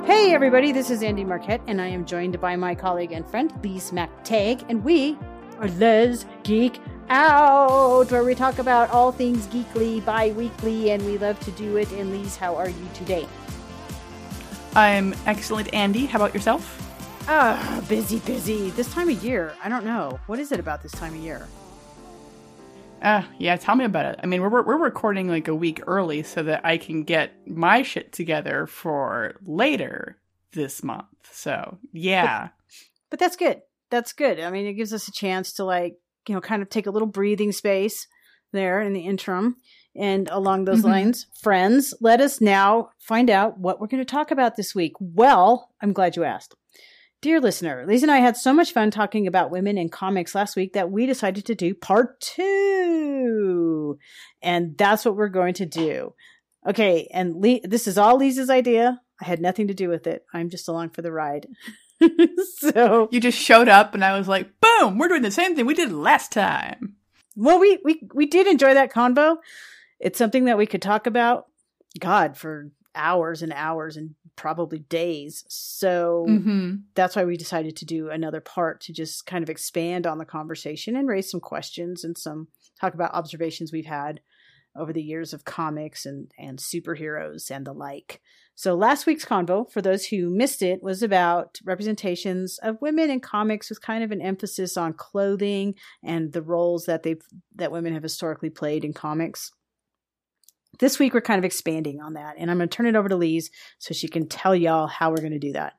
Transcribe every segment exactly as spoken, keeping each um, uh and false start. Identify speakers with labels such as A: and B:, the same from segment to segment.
A: Hey everybody, this is Andy Marquette, and I am joined by my colleague and friend, Lise MacTagg, and we are Les Geek Out, where we talk about all things geekly bi-weekly, and we love to do it. And Lise, how are you today?
B: I'm excellent, Andy. How about yourself?
A: Ah, busy, busy. This time of year, I don't know. What is it about this time of year?
B: Uh, yeah, tell me about it. I mean, we're we're recording like a week early so that I can get my shit together for later this month. So, yeah.
A: But, but that's good. That's good. I mean, it gives us a chance to, like, you know, kind of take a little breathing space there in the interim. And along those mm-hmm. lines, friends, let us now find out what we're going to talk about this week. Well, I'm glad you asked. Dear listener, Lise and I had so much fun talking about women in comics last week that we decided to do part two. And that's what we're going to do. Okay, and Le- this is all Lisa's idea. I had nothing to do with it. I'm just along for the ride. So
B: you just showed up and I was like, boom, we're doing the same thing we did last time.
A: Well, we, we, we did enjoy that convo. It's something that we could talk about, God, for hours and hours and probably days. So mm-hmm. that's why we decided to do another part to just kind of expand on the conversation and raise some questions and some talk about observations we've had over the years of comics and, and superheroes and the like. So last week's convo, for those who missed it, was about representations of women in comics with kind of an emphasis on clothing and the roles that they've that women have historically played in comics. This week, we're kind of expanding on that, and I'm going to turn it over to Lise so she can tell y'all how we're going to do that.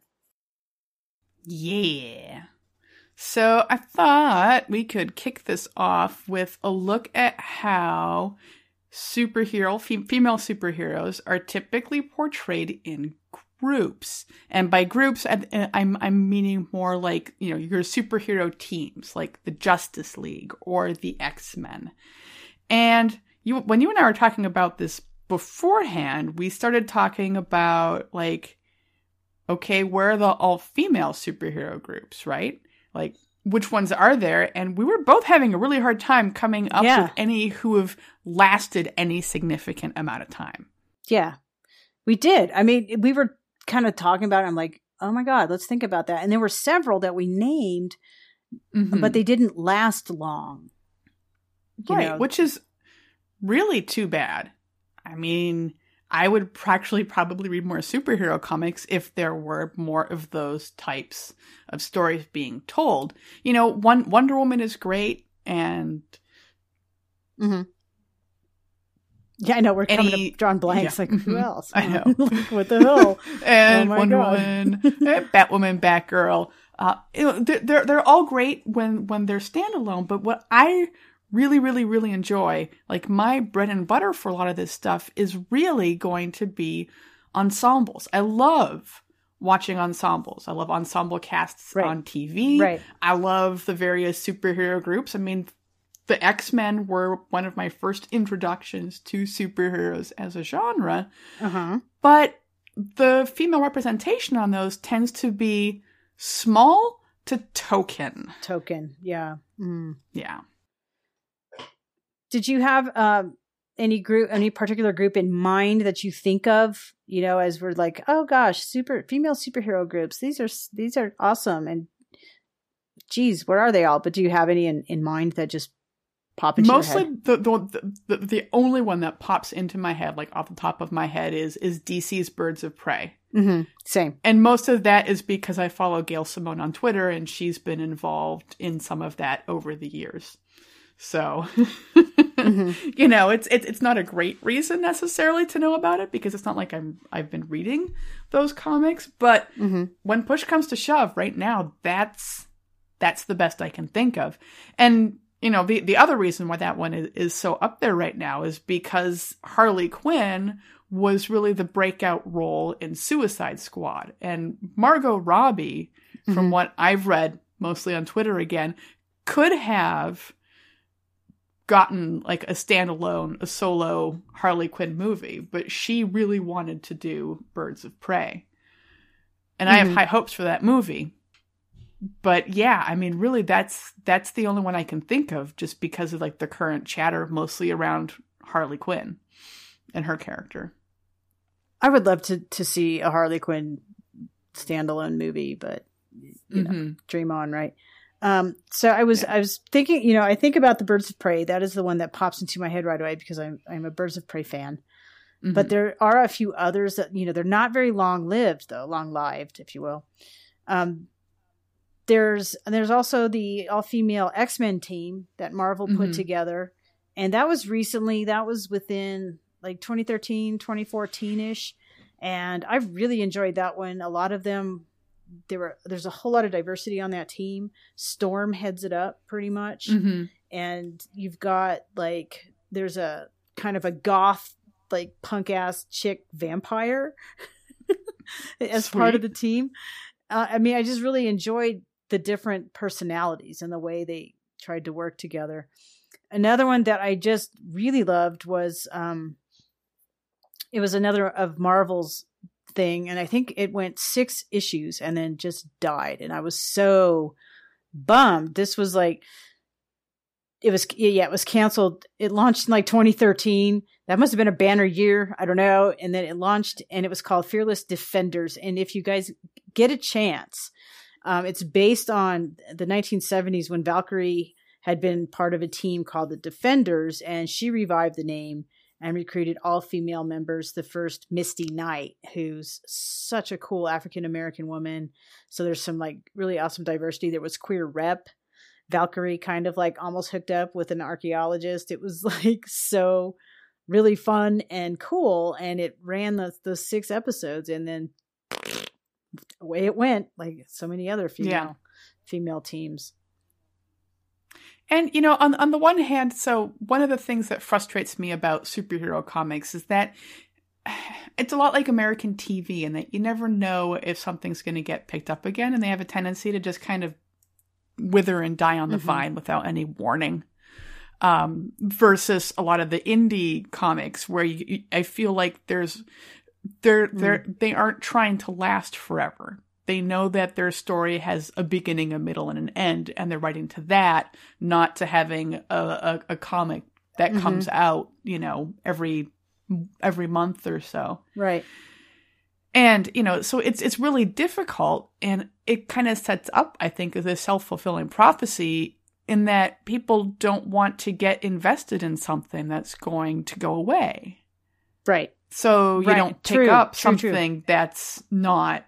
B: Yeah. So I thought we could kick this off with a look at how superhero, fem- female superheroes are typically portrayed in groups. And by groups, I'm, I'm meaning more like, you know, your superhero teams, like the Justice League or the X-Men. And You, when you and I were talking about this beforehand, we started talking about, like, okay, where are the all-female superhero groups, right? Like, which ones are there? And we were both having a really hard time coming up yeah. with any who have lasted any significant amount of time.
A: Yeah, we did. I mean, we were kind of talking about it. I'm like, oh my God, let's think about that. And there were several that we named, mm-hmm. but they didn't last long.
B: You right, know? Which is really too bad. I mean, I would actually probably read more superhero comics if there were more of those types of stories being told. You know, one Wonder Woman is great, and
A: mm-hmm. yeah, I know we're coming any, to drawing blanks.
B: Yeah.
A: Like, who else?
B: I know.
A: Like, what the hell?
B: And
A: oh
B: Wonder
A: God.
B: Woman, Batwoman, Batgirl. Uh, you know, they're, they're they're all great when when they're standalone. But what I really, really, really enjoy, like my bread and butter for a lot of this stuff is really going to be ensembles. I love watching ensembles. I love ensemble casts right. on T V.
A: Right.
B: I love the various superhero groups. I mean, the X-Men were one of my first introductions to superheroes as a genre.
A: Uh-huh.
B: But the female representation on those tends to be small to token.
A: Token, yeah. Mm.
B: Yeah.
A: Did you have um, any group, any particular group in mind that you think of, you know, as we're like, oh gosh, super female superhero groups. These are, these are awesome. And geez, what are they all? But do you have any in, in mind that just pop into
B: Mostly
A: your head?
B: the, the, the, the only one that pops into my head, like off the top of my head is, is D C's Birds of Prey.
A: Mm-hmm. Same.
B: And most of that is because I follow Gail Simone on Twitter and she's been involved in some of that over the years. So, mm-hmm. you know, it's, it's it's not a great reason necessarily to know about it because it's not like I'm I've been reading those comics. But mm-hmm. when push comes to shove, right now, that's that's the best I can think of. And you know, the the other reason why that one is, is so up there right now is because Harley Quinn was really the breakout role in Suicide Squad, and Margot Robbie, mm-hmm. from what I've read mostly on Twitter again, could have gotten like a standalone, a solo Harley Quinn movie, but she really wanted to do Birds of Prey. And mm-hmm. I have high hopes for that movie. But yeah, I mean, really that's, that's the only one I can think of just because of like the current chatter mostly around Harley Quinn and her character.
A: I would love to, to see a Harley Quinn standalone movie, but you know, mm-hmm. dream on, right? Um, so I was, yeah. I was thinking, you know, I think about the Birds of Prey. That is the one that pops into my head right away because I'm, I'm a Birds of Prey fan. Mm-hmm. But there are a few others that, you know, they're not very long lived though, long lived, if you will. Um, there's, there's also the all female X-Men team that Marvel put mm-hmm. together. And that was recently, that was within like twenty thirteen, twenty fourteen ish. And I really enjoyed that one. A lot of them, There were there's a whole lot of diversity on that team. Storm heads it up pretty much. Mm-hmm. And you've got like there's a kind of a goth like punk ass chick vampire as Sweet. Part of the team. Uh, I mean, I just really enjoyed the different personalities and the way they tried to work together. Another one that I just really loved was um it was another of Marvel's thing, and I think it went six issues and then just died, and I was so bummed. This was like it was yeah it was canceled. It launched in like twenty thirteen. That must have been a banner year, I don't know. And then it launched and it was called Fearless Defenders. And if you guys get a chance, um it's based on the nineteen seventies when Valkyrie had been part of a team called the Defenders, and she revived the name and recruited all female members. The first, Misty Knight, who's such a cool African-American woman. So there's some like really awesome diversity. There was queer rep. Valkyrie kind of like almost hooked up with an archaeologist. It was like so really fun and cool. And it ran the, the six episodes and then away it went, like so many other female, yeah. female teams.
B: And, you know, on on the one hand, so one of the things that frustrates me about superhero comics is that it's a lot like American T V in that you never know if something's going to get picked up again, and they have a tendency to just kind of wither and die on the mm-hmm. vine without any warning. Um, versus a lot of the indie comics where you, I feel like there's they're they're mm. they aren't trying to last forever. They know that their story has a beginning, a middle, and an end, and they're writing to that, not to having a, a, a comic that mm-hmm. comes out, you know, every every month or so.
A: Right.
B: And, you know, so it's it's really difficult, and it kind of sets up, I think, as a self-fulfilling prophecy in that people don't want to get invested in something that's going to go away.
A: Right.
B: So you
A: right.
B: don't pick
A: true.
B: up
A: true,
B: something
A: true.
B: that's not,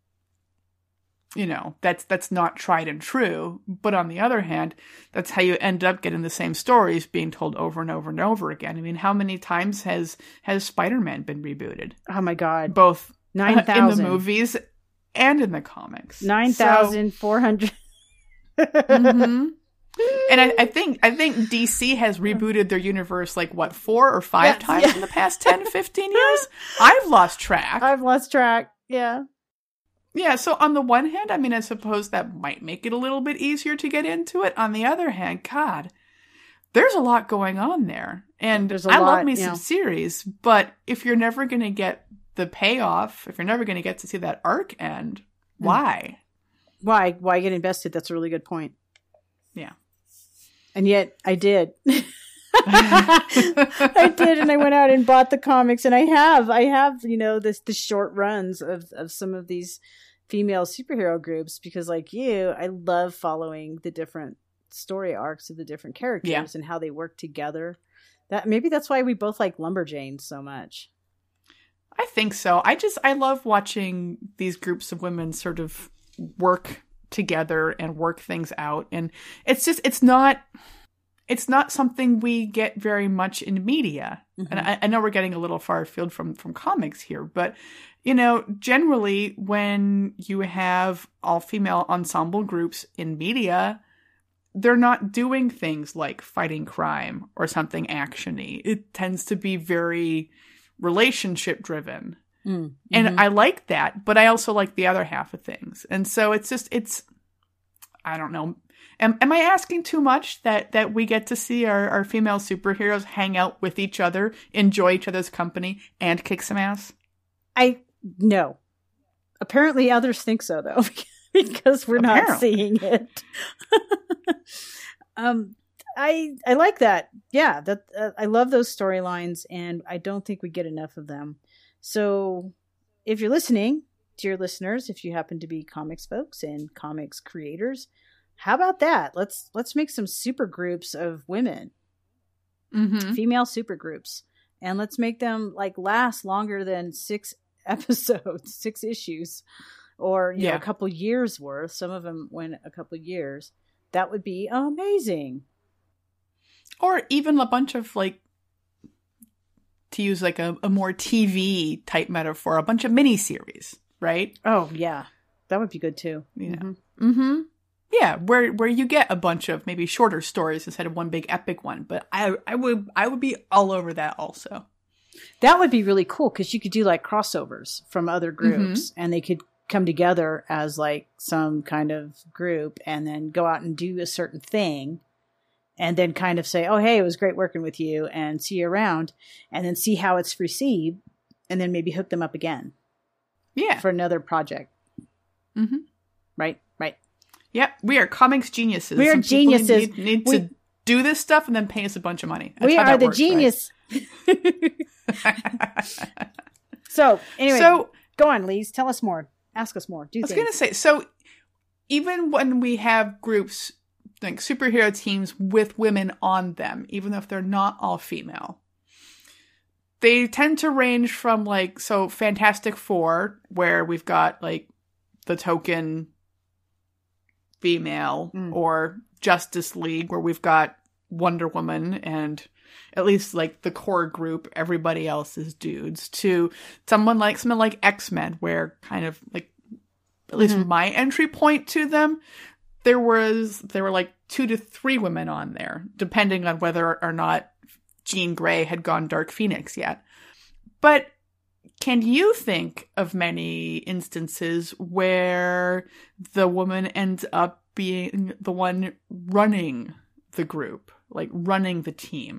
B: you know, that's that's not tried and true. But on the other hand, that's how you end up getting the same stories being told over and over and over again. I mean, how many times has has Spider-Man been rebooted?
A: Oh my God.
B: Both
A: nine thousand
B: uh, in the movies and in the comics.
A: nine thousand four hundred
B: So, mm-hmm. And I, I think I think D C has rebooted their universe like, what, four or five yes, times yeah. in the past ten, fifteen years? I've lost track.
A: I've lost track, yeah.
B: Yeah, so on the one hand, I mean, I suppose that might make it a little bit easier to get into it. On the other hand, God, there's a lot going on there. And
A: there's a
B: I
A: lot,
B: love me
A: yeah.
B: some series, but if you're never going to get the payoff, if you're never going to get to see that arc end, why?
A: Why? Why get invested? That's a really good point.
B: Yeah.
A: And yet I did. I did, and I went out and bought the comics, and I have, I have, you know, this the short runs of, of some of these female superhero groups because, like you, I love following the different story arcs of the different characters yeah. and how they work together. That maybe that's why we both like Lumberjanes so much.
B: I think so. I just I love watching these groups of women sort of work together and work things out, and it's just it's not it's not something we get very much in media. Mm-hmm. And I, I know we're getting a little far afield from from comics here, but you know, generally when you have all female ensemble groups in media, they're not doing things like fighting crime or something actiony. It tends to be very relationship driven. Mm-hmm. And I like that, but I also like the other half of things. And so it's just, it's, I don't know. Am, am I asking too much that, that we get to see our, our female superheroes hang out with each other, enjoy each other's company, and kick some ass?
A: I, no. Apparently others think so, though, because we're Apparently. not seeing it. um, I, I like that. Yeah, that uh, I love those storylines, and I don't think we get enough of them. So if you're listening dear listeners, if you happen to be comics folks and comics creators, how about that? Let's let's make some super groups of women,
B: mm-hmm.
A: female super groups, and let's make them like last longer than six episodes, six issues, or you
B: yeah.
A: know, a couple years worth. Some of them went a couple years. That would be amazing.
B: Or even a bunch of, like, to use like a, a more T V type metaphor, a bunch of miniseries, right?
A: Oh, yeah. That would be good too.
B: Yeah.
A: Mm-hmm.
B: Mm-hmm. Yeah, where where you get a bunch of maybe shorter stories instead of one big epic one. But I I would I would be all over that also.
A: That would be really cool because you could do like crossovers from other groups mm-hmm. and they could come together as like some kind of group and then go out and do a certain thing. And then kind of say, oh, hey, it was great working with you and see you around. And then see how it's received. And then maybe hook them up again.
B: Yeah.
A: For another project.
B: Mm-hmm.
A: Right, right.
B: Yep. We are comics geniuses.
A: We are
B: Some
A: geniuses.
B: Need, need
A: we,
B: to do this stuff and then pay us a bunch of money. That's
A: we
B: how
A: are
B: that
A: the
B: works,
A: genius.
B: Right?
A: So, anyway,
B: so,
A: go on, Lise. Tell us more. Ask us more. Do
B: I was
A: things.
B: going to say, so even when we have groups, like superhero teams with women on them, even if they're not all female, they tend to range from like, so Fantastic Four, where we've got like the token female, mm. or Justice League, where we've got Wonder Woman and at least like the core group, everybody else is dudes, to someone like someone like X-Men, where kind of like, at least mm-hmm. my entry point to them, there was, there were like two to three women on there, depending on whether or not Jean Grey had gone Dark Phoenix yet. But can you think of many instances where the woman ends up being the one running the group, like running the team?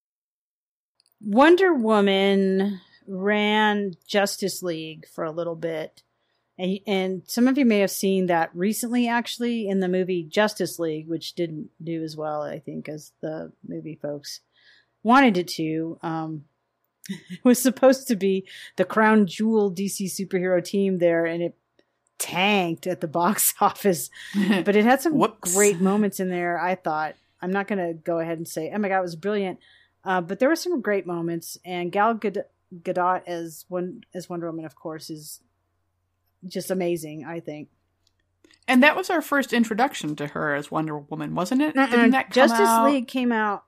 A: Wonder Woman ran Justice League for a little bit. And, and some of you may have seen that recently, actually, in the movie Justice League, which didn't do as well, I think, as the movie folks wanted it to. Um, it was supposed to be the crown jewel D C superhero team there, and it tanked at the box office. But it had some great moments in there, I thought. I'm not going to go ahead and say, oh my God, it was brilliant. Uh, but there were some great moments. And Gal Gadot, Gadot as, one, as Wonder Woman, of course, is just amazing, I think.
B: And that was our first introduction to her as Wonder Woman, wasn't it? Uh-uh. Didn't that come
A: Justice
B: out?
A: League came out.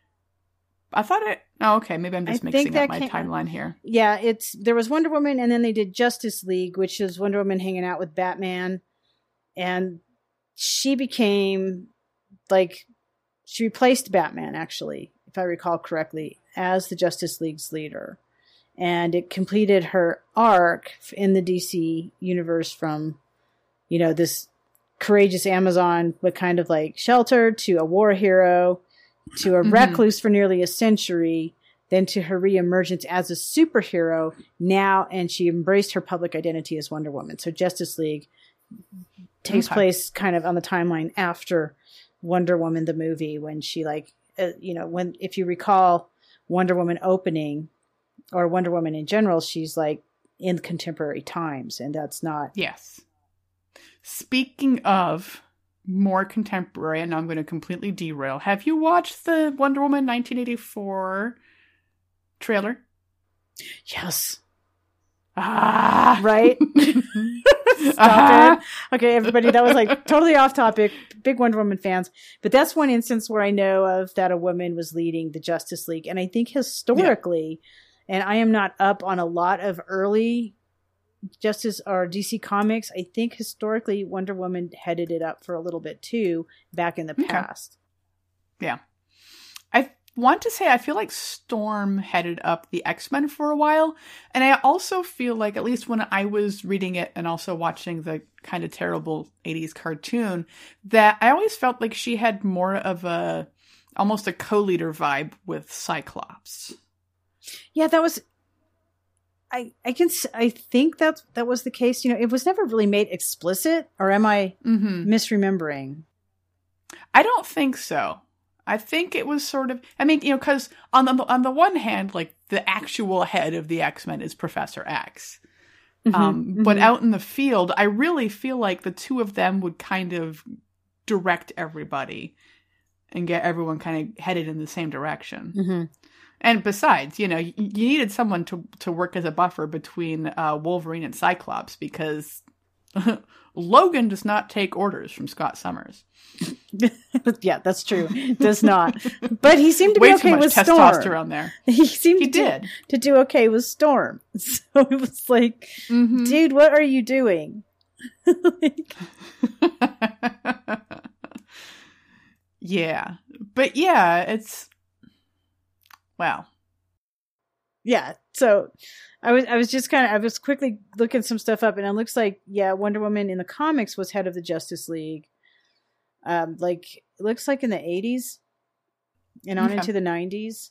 B: I thought it. Oh, okay. Maybe I'm just I mixing up my came, timeline here.
A: Yeah, it's there was Wonder Woman, and then they did Justice League, which is Wonder Woman hanging out with Batman, and she became like she replaced Batman, actually, if I recall correctly, as the Justice League's leader. And it completed her arc in the D C universe from, you know, this courageous Amazon, but kind of like sheltered, to a war hero, to a mm-hmm. recluse for nearly a century, then to her reemergence as a superhero now. And she embraced her public identity as Wonder Woman. So Justice League takes okay. place kind of on the timeline after Wonder Woman, the movie, when she like, uh, you know, when, if you recall Wonder Woman opening, or Wonder Woman in general, she's like in contemporary times, and that's not.
B: Yes. Speaking of more contemporary, and I'm going to completely derail, have you watched the Wonder Woman nineteen eighty-four trailer?
A: Yes.
B: Ah.
A: Right? Stop uh-huh. it. Okay, everybody, that was like totally off topic. Big Wonder Woman fans. But that's one instance where I know of that a woman was leading the Justice League. And I think historically, yeah. and I am not up on a lot of early Justice or D C comics, I think historically Wonder Woman headed it up for a little bit too, back in the okay. past.
B: Yeah. I want to say I feel like Storm headed up the X-Men for a while. And I also feel like, at least when I was reading it and also watching the kind of terrible eighties cartoon, that I always felt like she had more of a, almost a co-leader vibe with Cyclops.
A: Yeah, that was, I I can, I think that that was the case. You know, it was never really made explicit, or am I mm-hmm. misremembering?
B: I don't think so. I think it was sort of, I mean, you know, because on the, on the one hand, like, the actual head of the X-Men is Professor X, Mm-hmm, um, mm-hmm. But out in the field, I really feel like the two of them would kind of direct everybody and get everyone kind of headed in the same direction.
A: Mm-hmm.
B: And besides, you know, you, you needed someone to, to work as a buffer between uh, Wolverine and Cyclops because Logan does not take orders from Scott Summers.
A: Yeah, that's true. Does not. But he seemed to
B: Way
A: be okay
B: too much
A: with
B: testosterone
A: Storm.
B: There.
A: He seemed
B: he
A: to,
B: did.
A: Do, to do okay with Storm. So it was like, mm-hmm. dude, what are you doing? Like...
B: Yeah. But yeah, it's wow.
A: Yeah. So I was I was just kind of I was quickly looking some stuff up, and it looks like, yeah, Wonder Woman in the comics was head of the Justice League. Um, like it looks like in the eighties and on okay. into the nineties.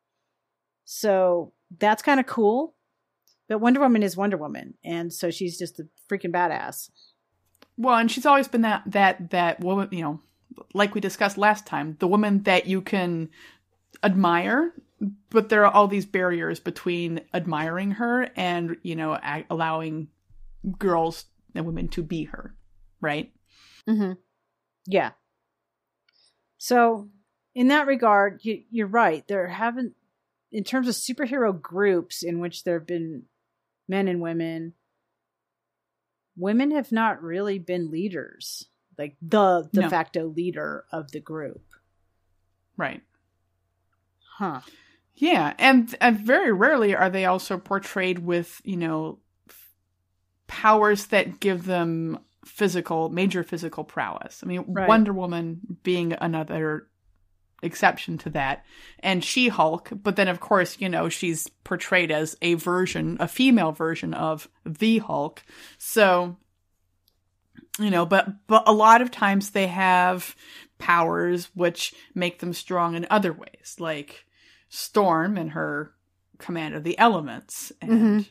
A: So that's kind of cool. But Wonder Woman is Wonder Woman, and so she's just a freaking badass.
B: Well, and she's always been that that that woman, you know, like we discussed last time, the woman that you can admire, but there are all these barriers between admiring her and, you know, a- allowing girls and women to be her, right?
A: Mm-hmm. Yeah. So, in that regard, you, you're right. There haven't, in terms of superhero groups in which there have been men and women, women have not really been leaders, like the de no. facto leader of the group.
B: Right.
A: Huh.
B: Yeah, and and very rarely are they also portrayed with, you know, f- powers that give them physical, major physical prowess. I mean, right. Wonder Woman being another exception to that, and She-Hulk, but then of course, you know, she's portrayed as a version, a female version of the Hulk. So, you know, but but a lot of times they have powers which make them strong in other ways, like Storm and her command of the elements, and mm-hmm.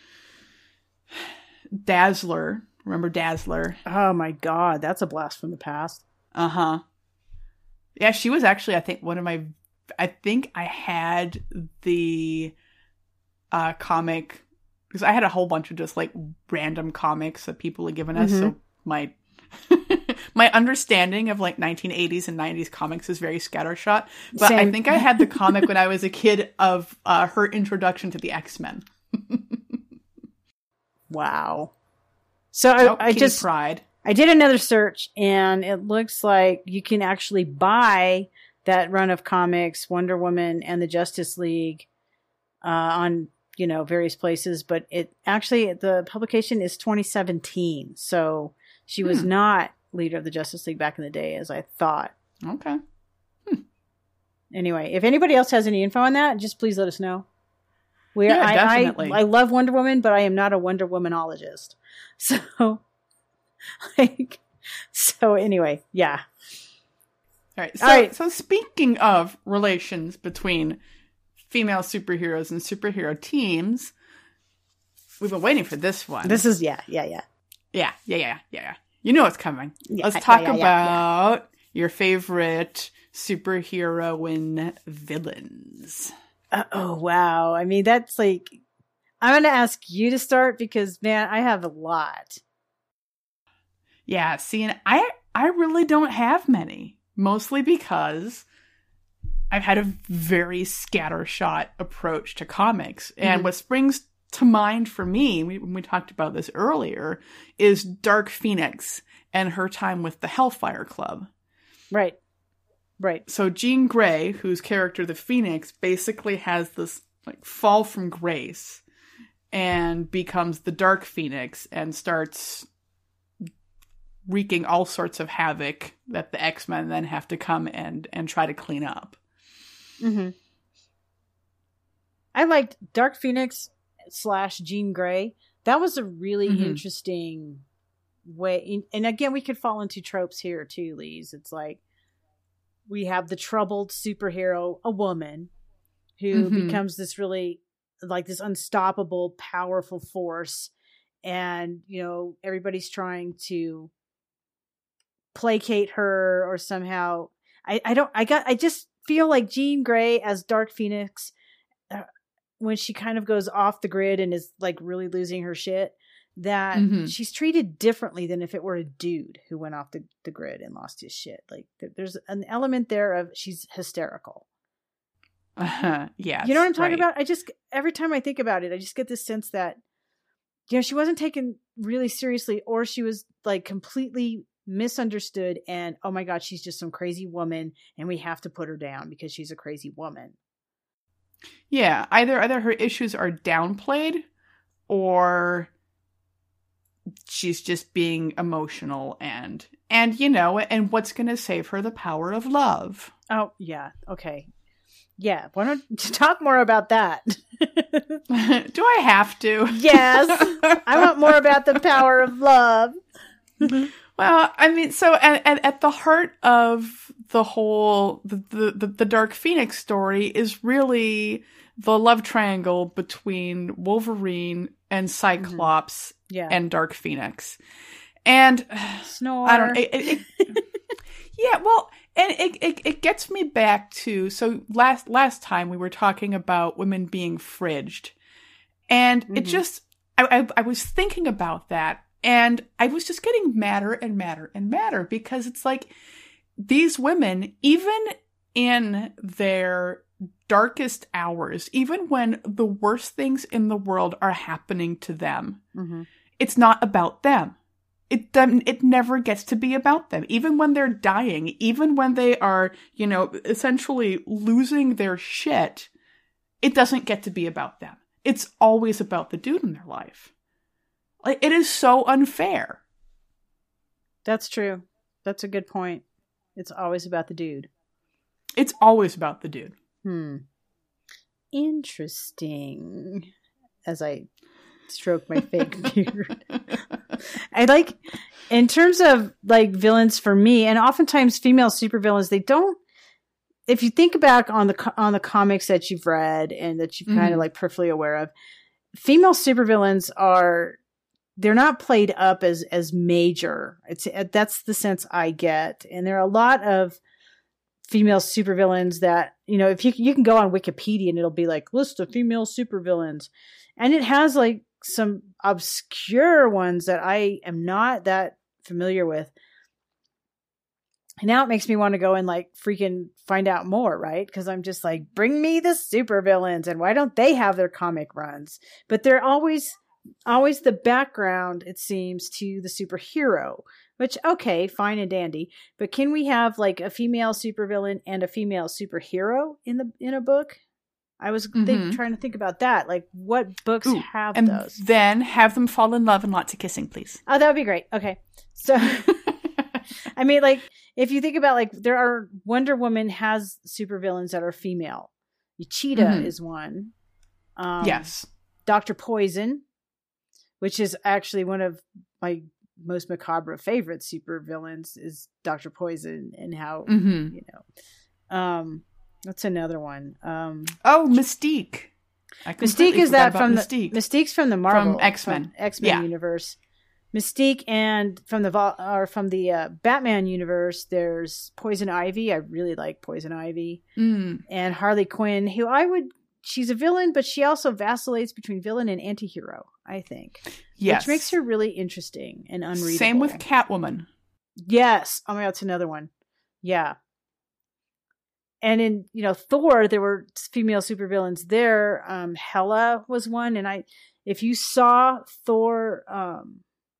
B: Dazzler. Remember Dazzler?
A: Oh my god, that's a blast from the past.
B: Uh-huh. Yeah, she was actually, I think, one of my... I think I had the uh, comic... Because I had a whole bunch of just, like, random comics that people had given us, mm-hmm. so my... my understanding of like nineteen eighties and nineties comics is very scattershot, but Same. I think I had the comic when I was a kid of uh, her introduction to the X-Men.
A: Wow. So I, oh, I just
B: Pride.
A: I did another search, and it looks like you can actually buy that run of comics, Wonder Woman and the Justice League, uh, on, you know, various places, but it actually, the publication is twenty seventeen, so she was hmm. not leader of the Justice League back in the day, as I thought.
B: Okay. Hmm.
A: Anyway, if anybody else has any info on that, just please let us know. We are,
B: yeah,
A: I,
B: definitely.
A: I, I love Wonder Woman, but I am not a Wonder Womanologist. So, like, so anyway, yeah.
B: All right. So, All right. So speaking of relations between female superheroes and superhero teams, we've been waiting for this one.
A: This is, yeah, yeah, yeah.
B: Yeah, yeah, yeah, yeah, yeah. You know what's coming.
A: Yeah,
B: Let's talk
A: yeah, yeah,
B: about
A: yeah.
B: your favorite superheroine villains.
A: Uh, oh, wow. I mean, that's like... I'm going to ask you to start because, man, I have a lot.
B: Yeah, see, and I, I really don't have many. Mostly because I've had a very scattershot approach to comics. And mm-hmm. what springs to mind for me, we, when we talked about this earlier, is Dark Phoenix and her time with the Hellfire Club.
A: Right. Right.
B: So Jean Grey, whose character, the Phoenix, basically has this like fall from grace and becomes the Dark Phoenix and starts wreaking all sorts of havoc that the X-Men then have to come and, and try to clean up.
A: Mm-hmm. I liked Dark Phoenix slash Jean Grey. That was a really mm-hmm. interesting way. And again, we could fall into tropes here too, Lise. It's like we have the troubled superhero, a woman, who mm-hmm. becomes this really, like this unstoppable, powerful force. And, you know, everybody's trying to placate her or somehow. I, I don't, I got, I just feel like Jean Grey as Dark Phoenix, uh, when she kind of goes off the grid and is like really losing her shit, that mm-hmm. she's treated differently than if it were a dude who went off the, the grid and lost his shit. Like there's an element there of she's hysterical.
B: Uh-huh. Yeah.
A: You know what I'm talking
B: right.
A: about? I just, every time I think about it, I just get this sense that, you know, she wasn't taken really seriously, or she was like completely misunderstood. And oh my God, she's just some crazy woman and we have to put her down because she's a crazy woman.
B: Yeah. Either, either her issues are downplayed or she's just being emotional and, and, you know, and what's going to save her? The power of love.
A: Oh yeah. Okay. Yeah. Why don't you talk more about that?
B: Do I have to?
A: Yes. I want more about the power of love.
B: Well, I mean, so at, at, at the heart of the whole, the, the, the Dark Phoenix story is really the love triangle between Wolverine and Cyclops
A: mm-hmm. yeah.
B: and Dark Phoenix. And
A: Snore.
B: I don't, it, it, it, yeah, well, and it, it, it gets me back to, so last, last time we were talking about women being fridged, and mm-hmm. it just, I, I, I was thinking about that, and I was just getting madder and madder and madder, because it's like, these women, even in their darkest hours, even when the worst things in the world are happening to them,
A: mm-hmm.
B: it's not about them. It it never gets to be about them. Even when they're dying, even when they are, you know, essentially losing their shit, it doesn't get to be about them. It's always about the dude in their life. Like, it is so unfair.
A: That's true. That's a good point. It's always about the dude.
B: It's always about the dude.
A: Hmm. Interesting. As I stroke my fake beard. I like, in terms of like villains for me, and oftentimes female supervillains, they don't, if you think back on the on the comics that you've read and that you're mm-hmm. kind of like peripherally aware of, female supervillains are, they're not played up as as major. It's that's the sense I get. And there are a lot of female supervillains that, you know, if you you can go on Wikipedia and it'll be like list of female supervillains, and it has like some obscure ones that I am not that familiar with. And now it makes me want to go and like freaking find out more, right? Because I'm just like, bring me the supervillains, and why don't they have their comic runs? But they're always, always the background, it seems, to the superhero. Which, okay, fine and dandy. But can we have like a female supervillain and a female superhero in the in a book? I was mm-hmm. think, trying to think about that. Like, what books Ooh, have
B: and
A: those?
B: Then have them fall in love and lots of kissing, please.
A: Oh, that would be great. Okay. So, I mean, like, if you think about, like, there are, Wonder Woman has supervillains that are female. Cheetah mm-hmm. is one. Um,
B: yes.
A: Doctor Poison, which is actually one of my most macabre favorite supervillains, is Doctor Poison, and how, mm-hmm. you know, um, what's another one? Um,
B: oh, Mystique.
A: Mystique is that from
B: Mystique.
A: the Mystique's from the Marvel
B: from X-Men,
A: from X-Men yeah. universe. Mystique, and from the or from the uh, Batman universe, there's Poison Ivy. I really like Poison Ivy,
B: mm.
A: and Harley Quinn, who I would. She's a villain, but she also vacillates between villain and antihero, I think.
B: Yes,
A: which makes her really interesting and unreadable.
B: Same with Catwoman.
A: Yes. Oh my God, it's another one. Yeah. And in, you know, Thor, there were female supervillains there. Um, Hela was one. And I, if you saw Thor, um,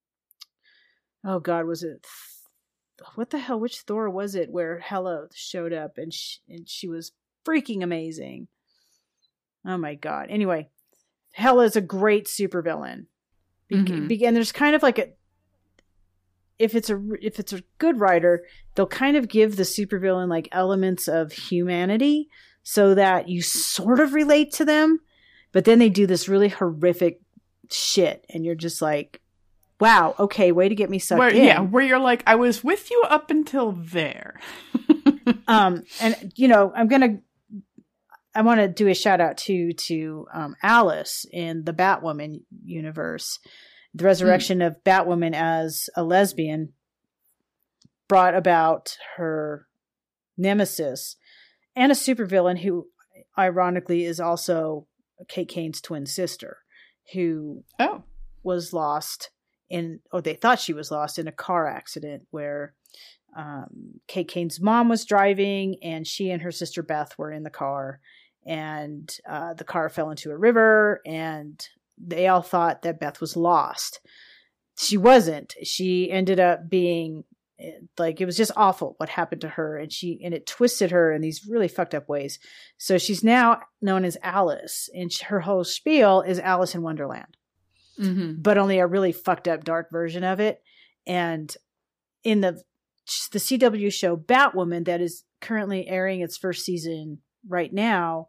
A: oh God, was it, what the hell, which Thor was it where Hela showed up and she, and she was freaking amazing. Oh my God. Anyway, Hela is a great supervillain. Be- mm-hmm. be- and there's kind of like a, if it's a if it's a good writer, they'll kind of give the supervillain like elements of humanity so that you sort of relate to them, but then they do this really horrific shit, and you're just like, "Wow, okay, way to get me sucked
B: where,
A: in."
B: Yeah, where you're like, "I was with you up until there."
A: um, and you know, I'm gonna, I want to do a shout out to to um, Alice in the Batwoman universe. The resurrection mm. of Batwoman as a lesbian brought about her nemesis and a supervillain who, ironically, is also Kate Kane's twin sister, who
B: oh.
A: was lost in, or they thought she was lost in a car accident where um, Kate Kane's mom was driving and she and her sister Beth were in the car, and uh, the car fell into a river, and they all thought that Beth was lost. She wasn't. She ended up being like, it was just awful what happened to her, and she and it twisted her in these really fucked up ways. So she's now known as Alice, and her whole spiel is Alice in Wonderland, mm-hmm. but only a really fucked up dark version of it. And in the the C W show Batwoman, that is currently airing its first season right now,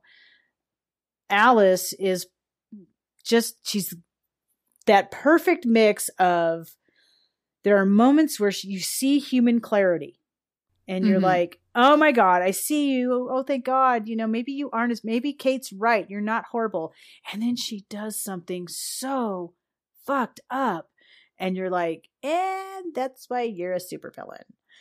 A: Alice is just, she's that perfect mix of, there are moments where you see human clarity and you're mm-hmm. like, oh my God, I see you. Oh, thank God. You know, maybe you aren't as, maybe Kate's right. You're not horrible. And then she does something so fucked up. And you're like, and that's why you're a supervillain.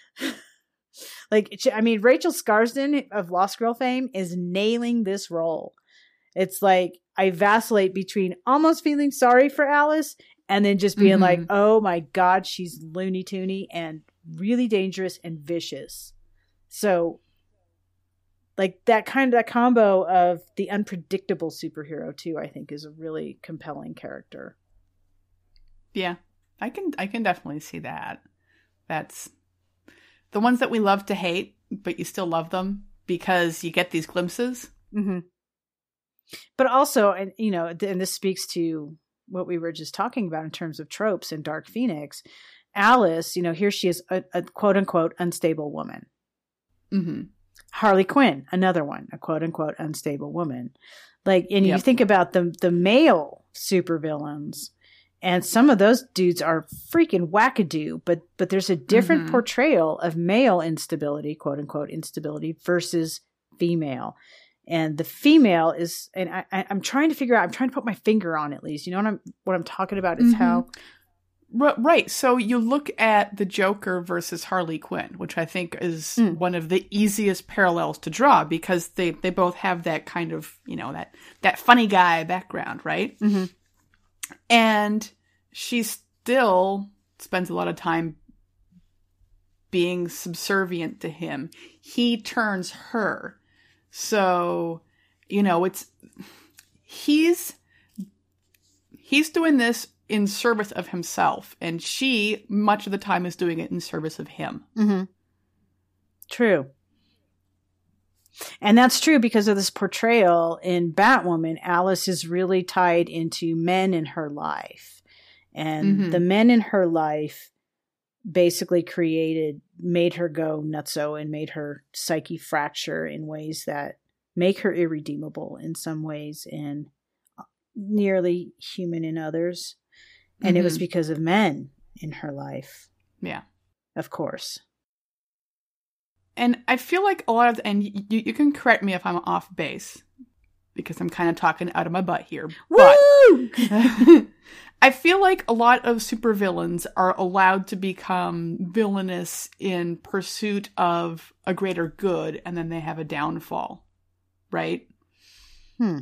A: Like, I mean, Rachel Scarsden of Lost Girl fame is nailing this role. It's like, I vacillate between almost feeling sorry for Alice and then just being mm-hmm. like, oh my God, she's Looney Toony and really dangerous and vicious. So like that kind of that combo of the unpredictable superhero too, I think is a really compelling character.
B: Yeah, I can, I can definitely see that. That's the ones that we love to hate, but you still love them because you get these glimpses.
A: Mm-hmm. But also, and you know, and this speaks to what we were just talking about in terms of tropes in Dark Phoenix. Alice, you know, here she is a, a quote unquote unstable woman. Mm-hmm. Harley Quinn, another one, a quote unquote unstable woman. Like, and yep. you think about the the male supervillains, and some of those dudes are freaking wackadoo, but but there's a different mm-hmm. portrayal of male instability, quote unquote instability, versus female. And the female is, and I, I, I'm trying to figure out, I'm trying to put my finger on at least, you know what I'm, what I'm talking about is mm-hmm. how.
B: Right. So you look at the Joker versus Harley Quinn, which I think is mm. one of the easiest parallels to draw because they, they both have that kind of, you know, that, that funny guy background, right? Mm-hmm. And she still spends a lot of time being subservient to him. He turns her. So, you know, it's, he's, he's doing this in service of himself, and she, much of the time, is doing it in service of him.
A: Mm-hmm. True. And that's true because of this portrayal in Batwoman. Alice is really tied into men in her life. And mm-hmm. the men in her life basically created, made her go nutso and made her psyche fracture in ways that make her irredeemable in some ways and nearly human in others. And mm-hmm. it was because of men in her life.
B: Yeah.
A: Of course.
B: And I feel like a lot of, and you, you can correct me if I'm off base, because I'm kind of talking out of my butt here.
A: Woo!
B: But I feel like a lot of supervillains are allowed to become villainous in pursuit of a greater good, and then they have a downfall, right?
A: Hmm.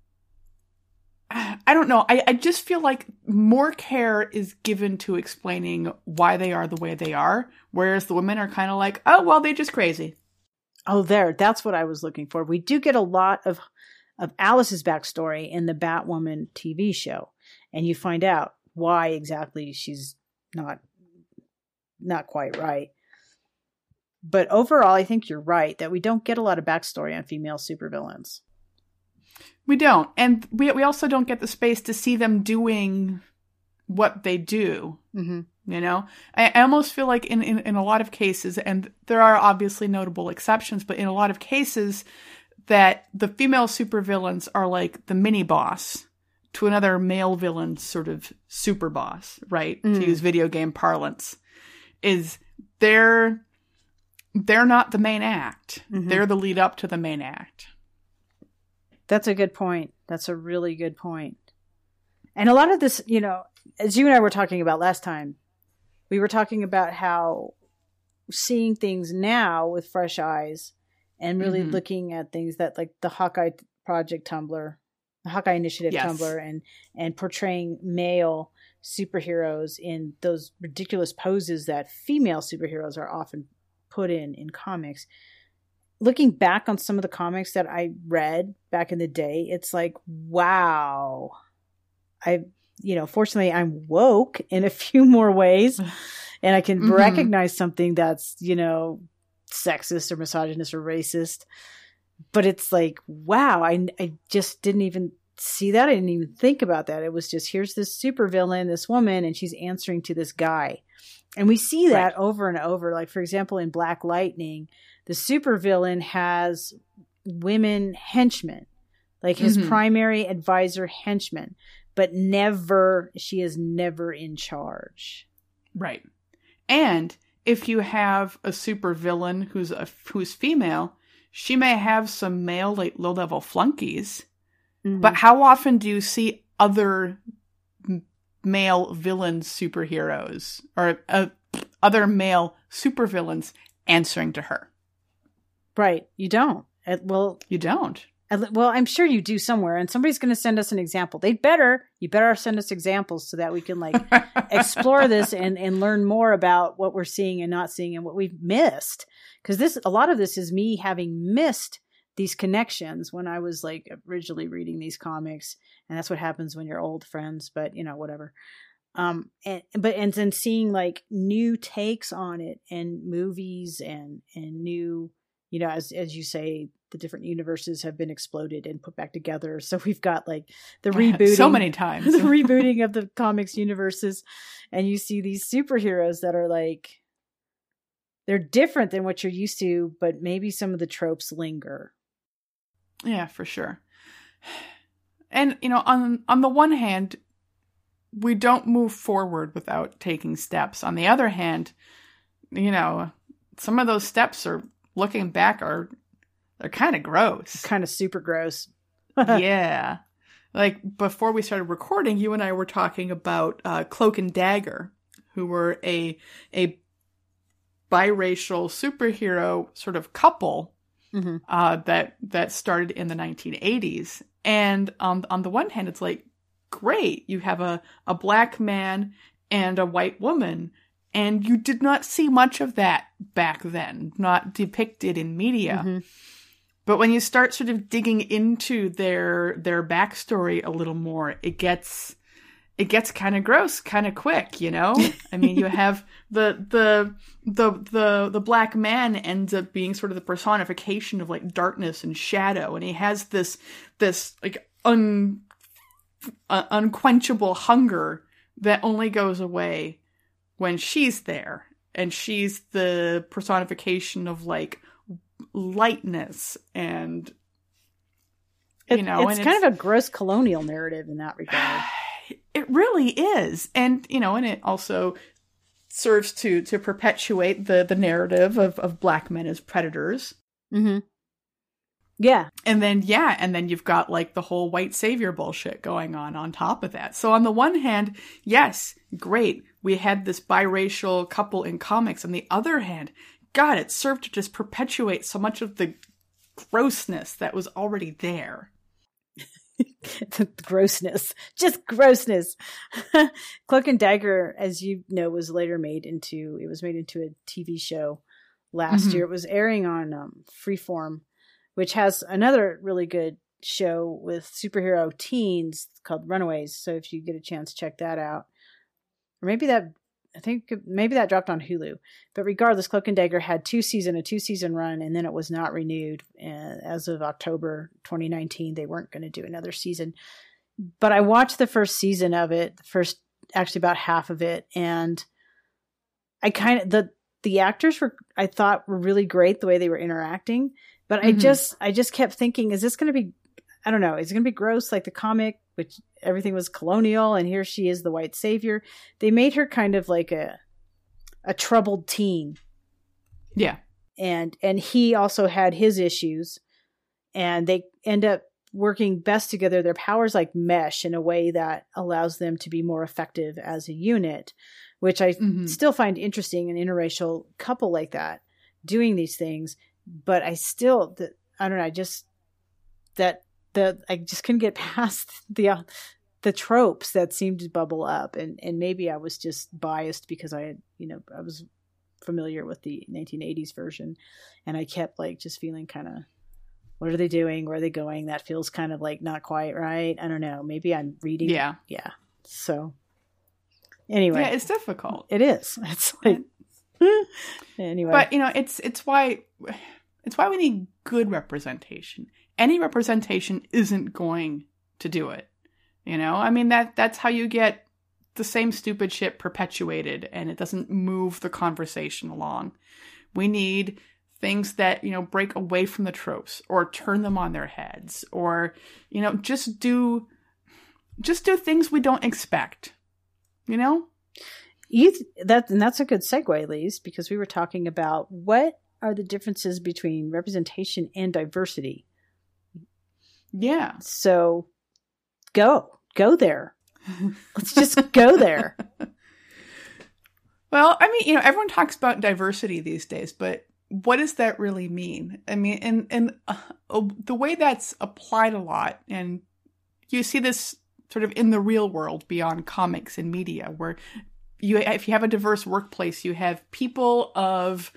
B: I don't know. I, I just feel like more care is given to explaining why they are the way they are, whereas the women are kind of like, oh, well, they're just crazy.
A: Oh, there. That's what I was looking for. We do get a lot of, of Alice's backstory in the Batwoman T V show, and you find out why exactly she's not not quite right. But overall, I think you're right that we don't get a lot of backstory on female supervillains.
B: We don't. And we we also don't get the space to see them doing what they do. Mm-hmm. You know? I, I almost feel like in, in, in a lot of cases, and there are obviously notable exceptions, but in a lot of cases that the female supervillains are like the mini boss to another male villain's sort of super boss, right? Mm. To use video game parlance. Is they're, they're not the main act. Mm-hmm. They're the lead up to the main act.
A: That's a good point. That's a really good point. And a lot of this, you know, as you and I were talking about last time, we were talking about how seeing things now with fresh eyes and really mm-hmm. looking at things that like the Hawkeye Project Tumblr the Hawkeye Initiative
B: yes.
A: Tumblr, and and portraying male superheroes in those ridiculous poses that female superheroes are often put in in comics. Looking back on some of the comics that I read back in the day, it's like, wow. I, you know, fortunately I'm woke in a few more ways, and I can mm-hmm. recognize something that's, you know, sexist or misogynist or racist. But it's like, wow, I, I just didn't even see that. I didn't even think about that. It was just, here's this supervillain, this woman, and she's answering to this guy. And we see that right. over and over. Like, for example, in Black Lightning, the supervillain has women henchmen, like his mm-hmm. primary advisor henchmen, but never, she is never in charge.
B: Right. And if you have a supervillain who's a, who's female, she may have some male, like low-level flunkies, mm-hmm. but how often do you see other m- male villain superheroes or uh, other male supervillains answering to her?
A: Right. You don't. Uh, well,
B: you don't.
A: Uh, well, I'm sure you do somewhere, and somebody's going to send us an example. They'd better, you better send us examples so that we can like explore this and, and learn more about what we're seeing and not seeing and what we've missed. Because this, a lot of this is me having missed these connections when I was like originally reading these comics, and that's what happens when you're old friends. But you know, whatever. Um, and but and then seeing like new takes on it and movies and and new, you know, as as you say, the different universes have been exploded and put back together. So we've got like the rebooting
B: so many times,
A: the rebooting of the comics universes, and you see these superheroes that are like. They're different than what you're used to, but maybe some of the tropes linger.
B: Yeah, for sure. And, you know, on on the one hand, we don't move forward without taking steps. On the other hand, you know, some of those steps are, looking back, are they're kind of gross.
A: Kind of super gross.
B: Yeah. Like, before we started recording, you and I were talking about uh, Cloak and Dagger, who were a a biracial superhero sort of couple mm-hmm. uh, that that started in the nineteen eighties. And um, on the one hand, it's like, great, you have a, a black man and a white woman, and you did not see much of that back then, not depicted in media. Mm-hmm. But when you start sort of digging into their their backstory a little more, it gets it gets kind of gross, kind of quick, you know? I mean, you have the, the, the, the, the black man ends up being sort of the personification of like darkness and shadow. And he has this, this like un, uh, unquenchable hunger that only goes away when she's there. And she's the personification of like lightness and, you know.
A: It's, it's kind it's, of a gross colonial narrative in that regard.
B: It really is. And, you know, and it also serves to to perpetuate the, the narrative of, of black men as predators.
A: Mm-hmm. Yeah.
B: And then, yeah, and then you've got, like, the whole white savior bullshit going on on top of that. So on the one hand, yes, great, we had this biracial couple in comics. On the other hand, God, it served to just perpetuate so much of the grossness that was already there.
A: The grossness, just grossness. Cloak and Dagger, as you know, was later made into, it was made into a T V show last mm-hmm. year. It was airing on um, Freeform, which has another really good show with superhero teens called Runaways. So if you get a chance, check that out. Or maybe that, I think maybe that dropped on Hulu. But regardless, Cloak and Dagger had two season, a two season run, and then it was not renewed. And as of October twenty nineteen, they weren't going to do another season. But I watched the first season of it, the first, actually about half of it, and I kind of, the the actors were, I thought, were really great the way they were interacting. But mm-hmm. I just, I just kept thinking, is this going to be, I don't know, is it going to be gross like the comic, which everything was colonial, and here she is, the white savior. They made her kind of like a a troubled teen.
B: Yeah.
A: And and he also had his issues, and they end up working best together. Their powers like mesh in a way that allows them to be more effective as a unit, which I mm-hmm. still find interesting, an interracial couple like that doing these things. But I still, I don't know, I just, that the I just couldn't get past the uh, the tropes that seemed to bubble up, and and maybe I was just biased because I had, you know, I was familiar with the nineteen eighties version, and I kept like just feeling kind of, what are they doing? Where are they going? That feels kind of like not quite right. I don't know. Maybe I'm reading.
B: Yeah.
A: Yeah. So anyway.
B: Yeah, it's difficult.
A: It is. It's like, anyway.
B: But, you know, it's it's why it's why we need good representation. Any representation isn't going to do it. You know? I mean, that that's how you get the same stupid shit perpetuated, and it doesn't move the conversation along. We need things that, you know, break away from the tropes or turn them on their heads, or, you know, just do just do things we don't expect. You know?
A: You th- that and that's a good segue, Lise, because we were talking about what are the differences between representation and diversity.
B: Yeah.
A: So go. Go there. Let's just go there.
B: Well, I mean, you know, everyone talks about diversity these days, but what does that really mean? I mean, and and uh, the way that's applied a lot, and you see this sort of in the real world beyond comics and media, where you, if you have a diverse workplace, you have people of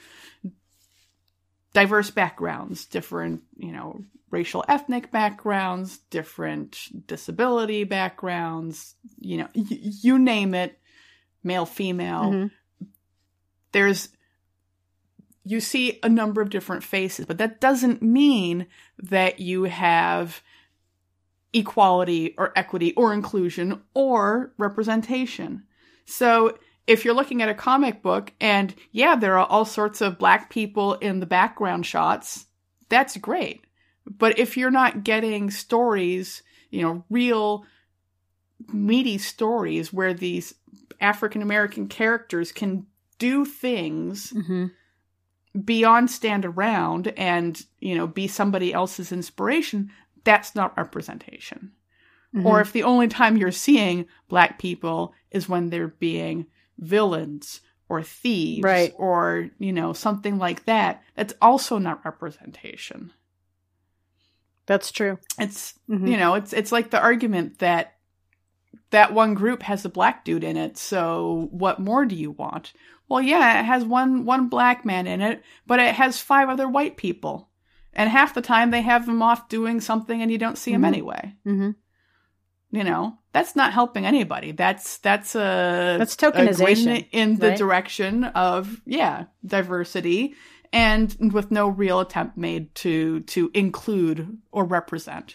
B: diverse backgrounds, different, you know, racial, ethnic backgrounds, different disability backgrounds, you know, y- you name it, male, female. Mm-hmm. There's, you see a number of different faces, but that doesn't mean that you have equality or equity or inclusion or representation. So if you're looking at a comic book and, yeah, there are all sorts of black people in the background shots, that's great. But if you're not getting stories, you know, real meaty stories where these African-American characters can do things mm-hmm. beyond stand around and, you know, be somebody else's inspiration, that's not representation. Mm-hmm. Or if the only time you're seeing black people is when they're being villains or thieves,
A: right,
B: or, you know, something like that, that's also not representation.
A: That's true.
B: It's, mm-hmm. you know, it's it's like the argument that that one group has a black dude in it, so what more do you want? Well, yeah, it has one one black man in it, but it has five other white people. And half the time they have them off doing something and you don't see mm-hmm. them anyway. Mm-hmm. You know, that's not helping anybody. That's that's a
A: that's tokenization
B: a in the
A: right?
B: direction of, yeah, diversity, and with no real attempt made to to include or represent.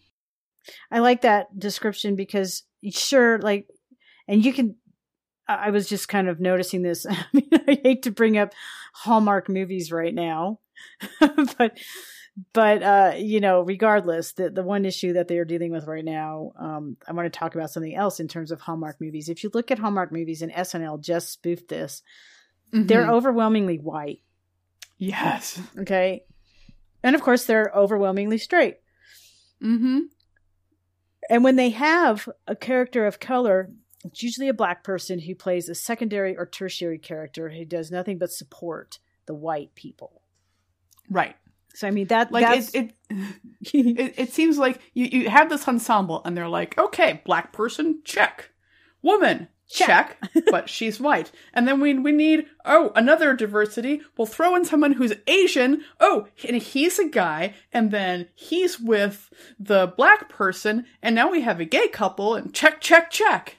A: I like that description because sure, like, and you can, I was just kind of noticing this. I mean, I hate to bring up Hallmark movies right now, but, but, uh, you know, regardless, the, the one issue that they're dealing with right now, um, I want to talk about something else in terms of Hallmark movies. If you look at Hallmark movies, and S N L just spoofed this, mm-hmm. they're overwhelmingly white.
B: Yes.
A: Okay. And of course, they're overwhelmingly straight.
B: Mm-hmm.
A: And when they have a character of color, it's usually a black person who plays a secondary or tertiary character who does nothing but support the white people.
B: Right.
A: So, I mean, that
B: like
A: that's...
B: It, it, it, it seems like you, you have this ensemble and they're like, okay, black person, check. Woman, check, check but she's white. And then we we need, oh, another diversity. We'll throw in someone who's Asian. Oh, and he's a guy. And then he's with the black person. And now we have a gay couple. And check, check, check.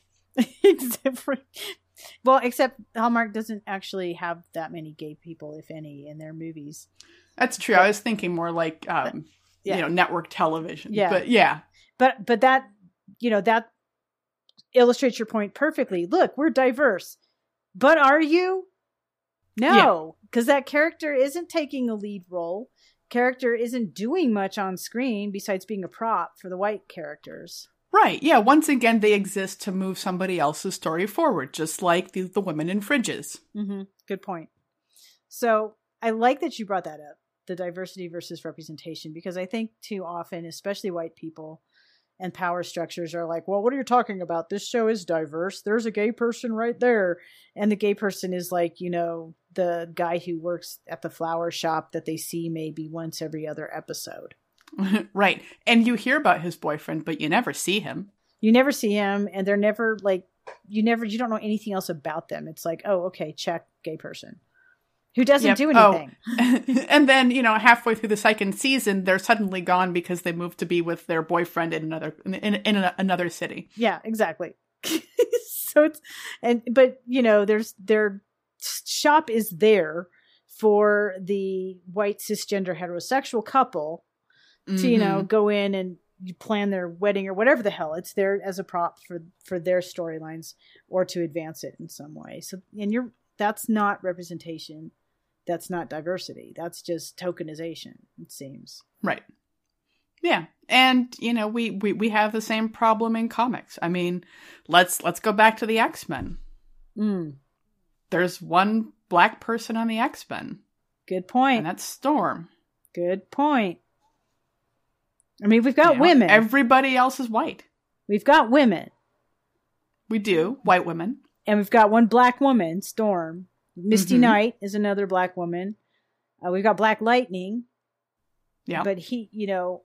A: Well, except Hallmark doesn't actually have that many gay people, if any, in their movies.
B: That's true. But, I was thinking more like, um, but, yeah. you know, network television.
A: Yeah.
B: But yeah.
A: But, but that, you know, that illustrates your point perfectly. Look, we're diverse. But are you? No. Because yeah. that character isn't taking a lead role. Character isn't doing much on screen besides being a prop for the white characters.
B: Right. Yeah. Once again, they exist to move somebody else's story forward, just like the, the women in Fringes.
A: Mm-hmm. Good point. So I like that you brought that up, the diversity versus representation, because I think too often, especially white people and power structures are like, well, what are you talking about? This show is diverse. There's a gay person right there. And the gay person is like, you know, the guy who works at the flower shop that they see maybe once every other episode.
B: Right. And you hear about his boyfriend, but you never see him.
A: You never see him, and they're never like, you never, you don't know anything else about them. It's like, oh, okay, check, gay person. Who doesn't yep. do anything.
B: Oh. And then, you know, halfway through the second season, they're suddenly gone because they moved to be with their boyfriend in another, in, in, in a, another city.
A: Yeah, exactly. So it's, and, but, you know, there's, their shop is there for the white cisgender heterosexual couple mm-hmm. to, you know, go in and you plan their wedding or whatever the hell. It's there as a prop for, for their storylines or to advance it in some way. So, and you're, that's not representation. That's not diversity. That's just tokenization, it seems.
B: Right. Yeah. And, you know, we, we, we have the same problem in comics. I mean, let's let's go back to the X-Men.
A: Mm.
B: There's one black person on the X-Men.
A: Good point.
B: And that's Storm.
A: Good point. I mean, we've got you know, women.
B: Everybody else is white.
A: We've got women.
B: We do. White women.
A: And we've got one black woman, Storm. Misty mm-hmm. Knight is another black woman. Uh, we've got Black Lightning.
B: Yeah.
A: But he, you know,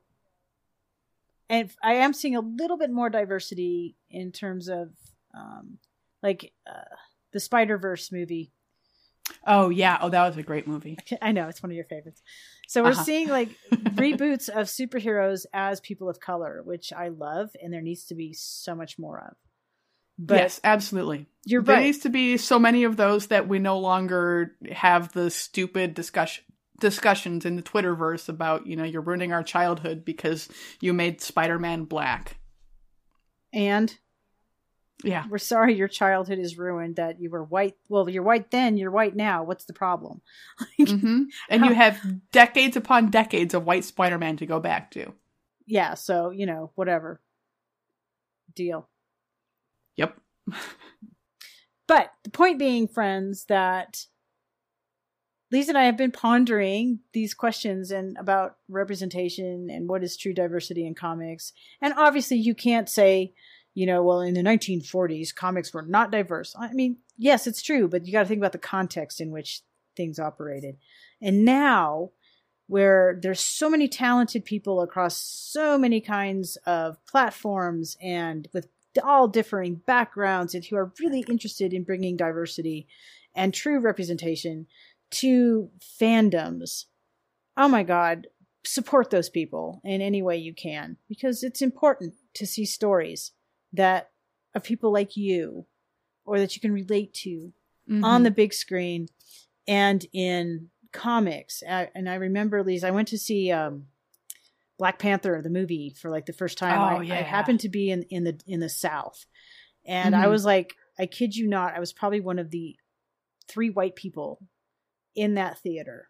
A: and I am seeing a little bit more diversity in terms of, um, like, uh, the Spider-Verse movie.
B: Oh, yeah. Oh, that was a great movie.
A: I know. It's one of your favorites. So we're
B: uh-huh.
A: seeing, like, reboots of superheroes as people of color, which I love, and there needs to be so much more of. But
B: yes, absolutely.
A: You're
B: there
A: right.
B: needs to be so many of those that we no longer have the stupid discussion discussions in the Twitterverse about, you know, you're ruining our childhood because you made Spider-Man black.
A: And
B: yeah,
A: we're sorry your childhood is ruined, that you were white. Well, you're white then, you're white now. What's the problem?
B: mm-hmm. And you have decades upon decades of white Spider-Man to go back to.
A: Yeah, so, you know, whatever. Deal.
B: Yep.
A: But the point being, friends, that Lisa and I have been pondering these questions and about representation and what is true diversity in comics. And obviously you can't say, you know, well, in the nineteen forties, comics were not diverse. I mean, yes, it's true, but you got to think about the context in which things operated. And now, where there's so many talented people across so many kinds of platforms and with all differing backgrounds and who are really interested in bringing diversity and true representation to fandoms. Oh my God, support those people in any way you can, because it's important to see stories that of people like you or that you can relate to mm-hmm. on the big screen and in comics. And I remember, Lise, I went to see um, Black Panther, the movie, for like the first time.
B: Oh,
A: I,
B: yeah.
A: I happened to be in, in the in the South. And
B: mm-hmm.
A: I was like, I kid you not, I was probably one of the three white people in that theater.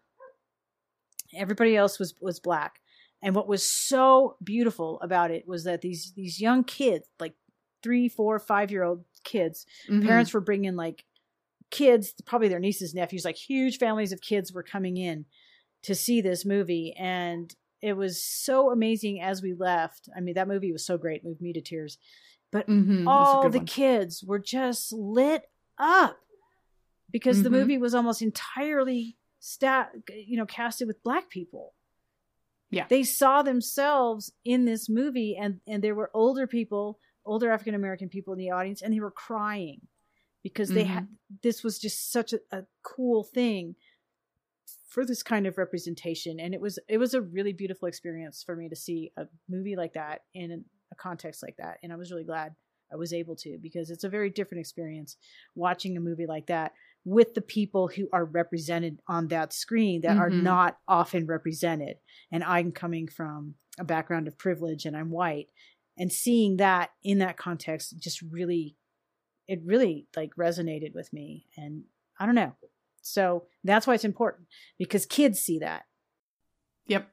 A: Everybody else was, was black. And what was so beautiful about it was that these, these young kids, like three, four, five-year-old kids, mm-hmm. parents were bringing like kids, probably their nieces, nephews, like huge families of kids were coming in to see this movie. And it was so amazing as we left. I mean, that movie was so great. It moved me to tears. But mm-hmm. all the one. kids were just lit up because mm-hmm. the movie was almost entirely stat, you know, casted with black people.
B: Yeah.
A: They saw themselves in this movie, and, and there were older people, older African-American people in the audience, and they were crying because they mm-hmm. had, this was just such a, a cool thing for this kind of representation. And it was, it was a really beautiful experience for me to see a movie like that in a context like that. And I was really glad I was able to, because it's a very different experience watching a movie like that with the people who are represented on that screen that mm-hmm. are not often represented. And I'm coming from a background of privilege and I'm white, and seeing that in that context just really, it really like resonated with me. And I don't know. So that's why it's important, because kids see that.
B: Yep.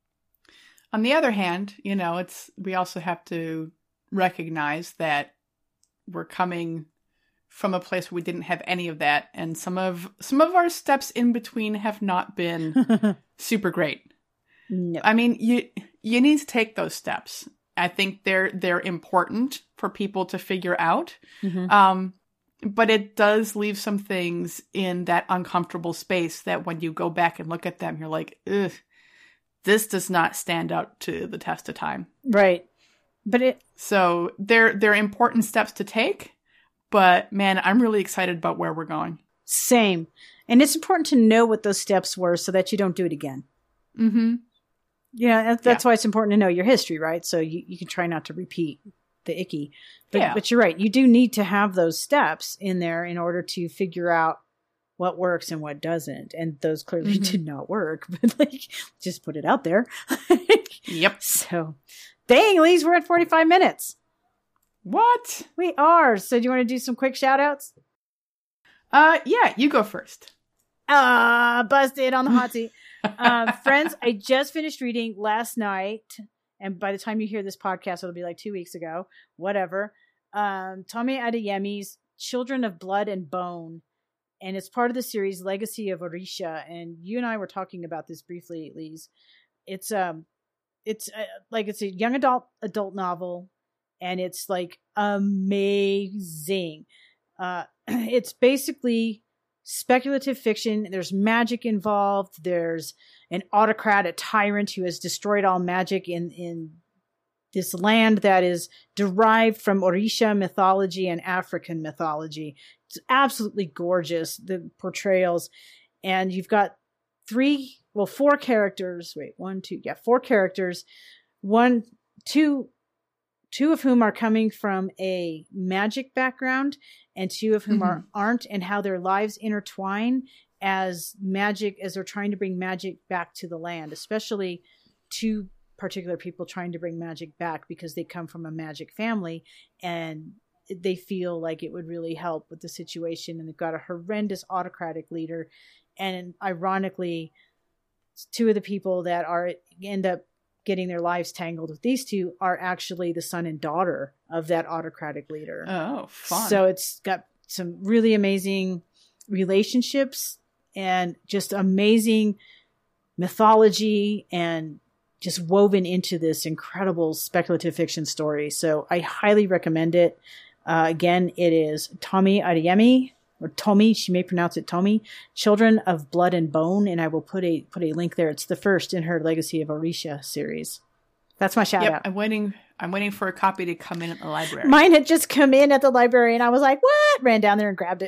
B: On the other hand, you know, it's, we also have to recognize that we're coming from a place where we didn't have any of that. And some of, some of our steps in between have not been super great.
A: No.
B: I mean, you, you need to take those steps. I think they're, they're important for people to figure out. Mm-hmm. Um, but it does leave some things in that uncomfortable space that when you go back and look at them, you're like, ugh, this does not stand up to the test of time.
A: Right. But it...
B: So they're, they're important steps to take, but man, I'm really excited about where we're going.
A: Same. And it's important to know what those steps were so that you don't do it again.
B: Mm-hmm.
A: Yeah, that's
B: yeah.
A: why it's important to know your history, right? So you, you can try not to repeat the icky. But,
B: yeah.
A: but you're right. You do need to have those steps in there in order to figure out what works and what doesn't. And those clearly mm-hmm. did not work. But like, just put it out there.
B: Yep.
A: So, dang, Lise, we're at forty-five minutes.
B: What?
A: We are. So do you want to do some quick shout outs?
B: Uh, yeah, you go first.
A: Ah, uh, busted on the hot seat. um, friends, I just finished reading last night, and by the time you hear this podcast, it'll be like two weeks ago. Whatever. Um, Tomi Adeyemi's Children of Blood and Bone, and it's part of the series Legacy of Orisha. And you and I were talking about this briefly, Lise. It's um, it's uh, like it's a young adult adult novel, and it's like amazing. Uh, it's basically speculative fiction. There's magic involved. There's an autocrat, a tyrant who has destroyed all magic in, in this land that is derived from Orisha mythology and African mythology. It's absolutely gorgeous, the portrayals. And you've got three, well, four characters. Wait, one, two, yeah, four characters. One, two, two of whom are coming from a magic background, and two of whom mm-hmm. are, aren't, and how their lives intertwine as magic, as they're trying to bring magic back to the land, especially two particular people trying to bring magic back because they come from a magic family and they feel like it would really help with the situation. And they've got a horrendous autocratic leader. And ironically, two of the people that are end up getting their lives tangled with these two are actually the son and daughter of that autocratic leader.
B: Oh, fun.
A: So it's got some really amazing relationships and just amazing mythology and just woven into this incredible speculative fiction story. So I highly recommend it. Uh, again, it is Tomi Adeyemi, or Tomi, she may pronounce it Tomi, Children of Blood and Bone, and I will put a put a link there. It's the first in her Legacy of Orisha series. That's my shout
B: yep,
A: out.
B: I'm waiting. I'm waiting for a copy to come in at the library.
A: Mine had just come in at the library, and I was like, "What?" Ran down there and grabbed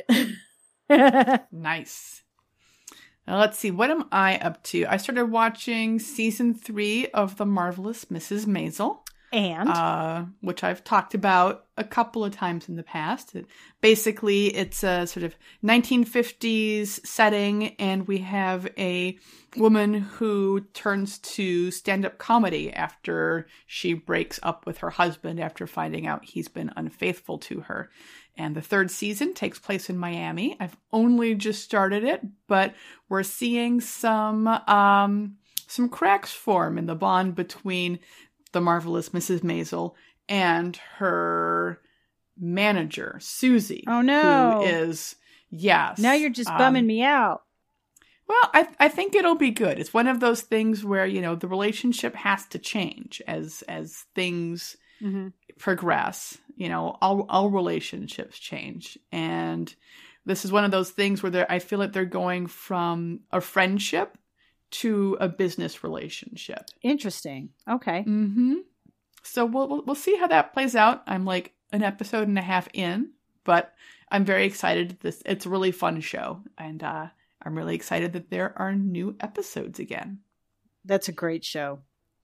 A: it.
B: Nice. Now let's see. What am I up to? I started watching season three of The Marvelous Missus Maisel.
A: And?
B: Uh, which I've talked about a couple of times in the past. It, basically, it's a sort of nineteen fifties setting, and we have a woman who turns to stand-up comedy after she breaks up with her husband after finding out he's been unfaithful to her. And the third season takes place in Miami. I've only just started it, but we're seeing some um, some cracks form in the bond between the marvelous Missus Maisel and her manager, Susie.
A: Oh, no.
B: Who is, yes.
A: Now you're just bumming um, me out.
B: Well, I I think it'll be good. It's one of those things where, you know, the relationship has to change as as things mm-hmm. progress. You know, all, all relationships change. And this is one of those things where I feel like they're going from a friendship to a business relationship.
A: Interesting. Okay.
B: Mm-hmm. So we'll, we'll we'll see how that plays out. I'm like an episode and a half in, but I'm very excited. This it's a really fun show, and uh, I'm really excited that there are new episodes again.
A: That's a great show.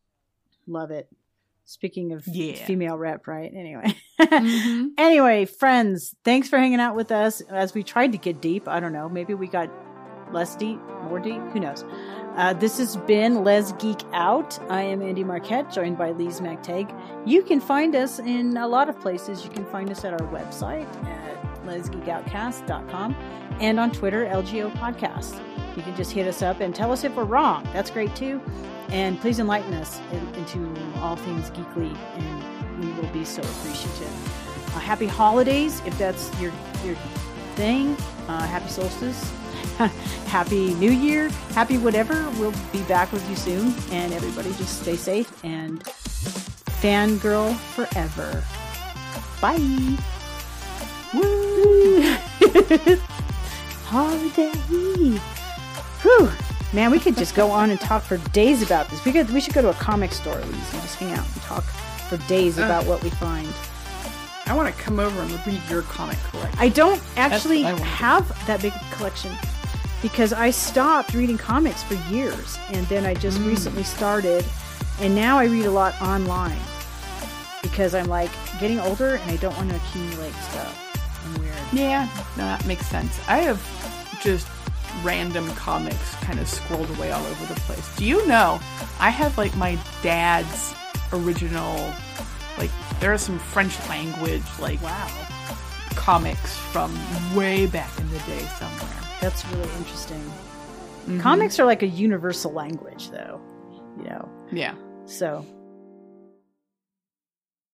A: Love it. Speaking of yeah. female rep, right? Anyway. Mm-hmm. Anyway, friends, thanks for hanging out with us as we tried to get deep. I don't know. Maybe we got less deep, more deep. Who knows? Uh, this has been Les Geek Out. I am Andy Marquette, joined by Lise MacTague. You can find us in a lot of places. You can find us at our website at les geek outcast dot com and on Twitter, L G O Podcast. You can just hit us up and tell us if we're wrong. That's great too. And please enlighten us in, into all things geekly, and we will be so appreciative. Uh, happy holidays, if that's your your thing. Uh, happy solstice. Happy New Year. Happy whatever. We'll be back with you soon. And everybody just stay safe and fangirl forever. Bye. Woo! Holiday. Whew. Man, we could just go on and talk for days about this. We could. We should go to a comic store, Elise, and just hang out and talk for days uh, about what we find.
B: I want to come over and read your comic collection.
A: I don't actually I have that big collection because I stopped reading comics for years, and then I just mm. recently started, and now I read a lot online because I'm like getting older and I don't want to accumulate stuff. I'm weird.
B: Yeah, no, that makes sense. I have just random comics kind of scrolled away all over the place. Do you know I have like my dad's original, like there are some French language like
A: wow
B: comics from way back in the day somewhere.
A: That's really interesting. Mm-hmm. Comics are like a universal language though, you know.
B: Yeah.
A: So